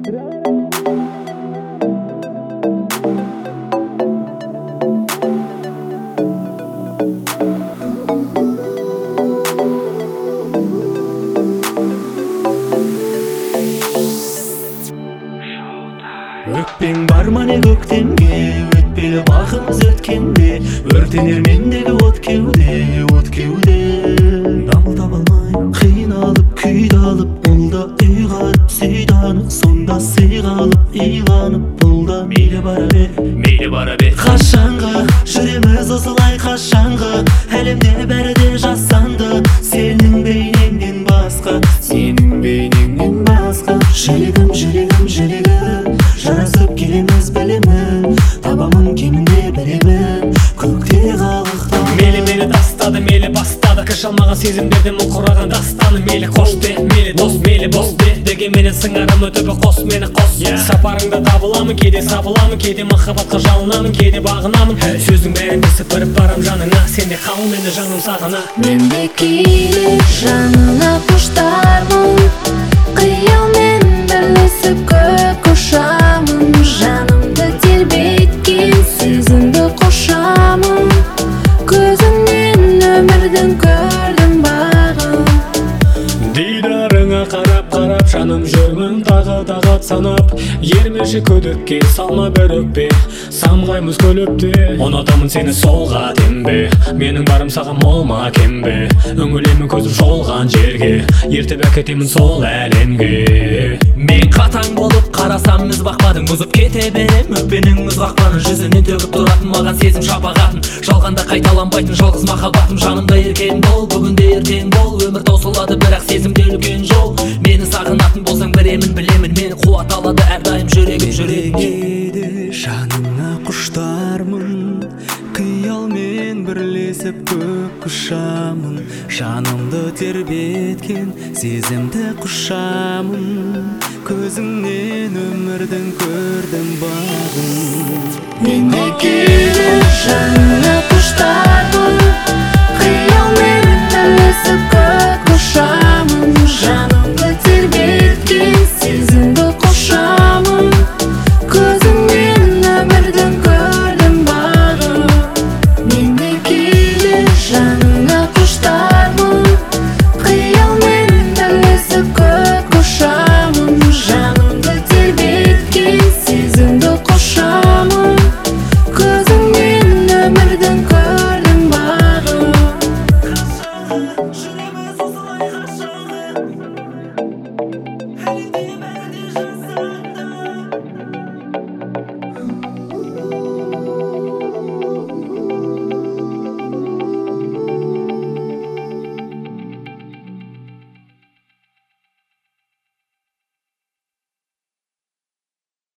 Өкпең бар ма не көктемге, өтпелі бақымыз өткенде, өртенер мендегі от кеуде, от кеуде. Дамыл таба алмай қиналып күйді алып, ұлда ұйғарып сүйді анық, сонда сыйға алып иланып, бұлда мейлі бара бер, мейлі бара бер. Қашанғы жүреміз осылай, қашанғы әлемде бәрі де жасанды, сенің бейнеңнен басқа, сенің бейнеңнен басқа. Жүрегім, жүрегім, жүрегім, жарасып келеміз білемін, табамын кемінде білемін, көкте қалықтан. Мейлі тастады, мейлі бастады, кіш алмаған сезімдерден мұң құраған дастаны. Мейлі қош де, мейлі дос, мейлі бос де, дегенменен сыңарым өтіпі қос мені қос. Сапарыңда табыламын, кейде сабыламын, кейде махаббатқа жалынамын, кейде бағынамын. Сөздің бәрінде сыпырып барам жаныңа, сенде қал мені жаным сағына. Мен де кейде жаныңа құштармын, қиялмен бірлесіп көк ұшамын, жанымды тербеткен сезімді қошамын, көзіңнен өмірдің көрдім бағын. Дидарыңа қарап жаным жүрмін тағы санап, ермеші көдікке салма бір өкпе, самғаймыз көліпте. Ұнатамын сені солға дембе, менің барым саған мол ма кембе, үңілемін көзім шолған жерге, ертіп әкетемін сол әлемге. Мен қатаң болып қарасам міз бақпадың, бұзып кете берем өкпенің мұз қақпанын, жүзінен төгіп тұратын маған сезім шапағатын, жалғанда қайталанбайтын жалғыз махаббатым. Жанымда еркен бол, бүгінде ертең бол, өмір таусылады бірақ сезімде үлкен жол. Мені сағынатын болсаң біремін білемін, мені қуат алады әрдайым жүрегім. Кейде жаныңа құштармын, қиялмен бірлесіп көк ұшамын, жанымды тербеткен сезімді құшамын, көзіңнен өмірдің көрдім бағын. Мен де кейде жаныңа